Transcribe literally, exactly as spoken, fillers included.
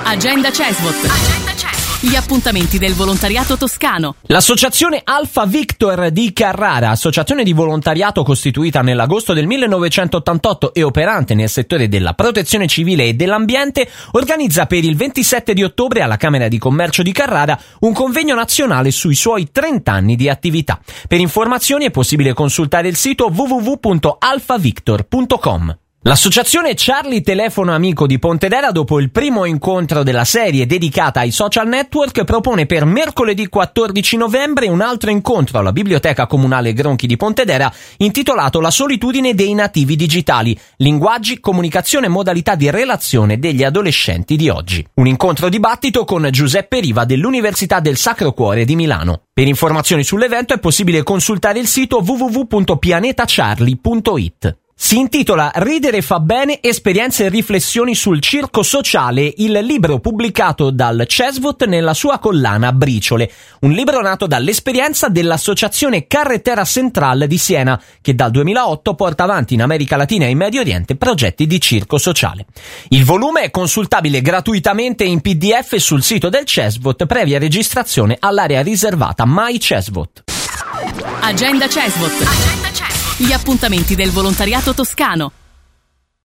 Agenda Cesvot. Agenda Cesvot. Gli appuntamenti del volontariato toscano. L'associazione Alfa Victor di Carrara, associazione di volontariato costituita nell'agosto del millenovecentottantotto e operante nel settore della protezione civile e dell'ambiente, organizza per il ventisette di ottobre alla Camera di Commercio di Carrara un convegno nazionale sui suoi trenta anni di attività. Per informazioni è possibile consultare il sito w w w punto alfa victor punto com. L'associazione Charlie Telefono Amico di Pontedera, dopo il primo incontro della serie dedicata ai social network, propone per mercoledì quattordici novembre un altro incontro alla Biblioteca Comunale Gronchi di Pontedera intitolato La solitudine dei nativi digitali, linguaggi, comunicazione e modalità di relazione degli adolescenti di oggi. Un incontro dibattito con Giuseppe Riva dell'Università del Sacro Cuore di Milano. Per informazioni sull'evento è possibile consultare il sito w w w punto pianeta charlie punto i t. Si intitola Ridere fa bene, esperienze e riflessioni sul circo sociale, il libro pubblicato dal Cesvot nella sua collana Briciole, un libro nato dall'esperienza dell'Associazione Carretera Central di Siena, che dal duemilaotto porta avanti in America Latina e in Medio Oriente progetti di circo sociale. Il volume è consultabile gratuitamente in P D F sul sito del Cesvot, previa registrazione all'area riservata My Cesvot. Agenda Cesvot. Agenda Cesvot. Gli appuntamenti del volontariato toscano.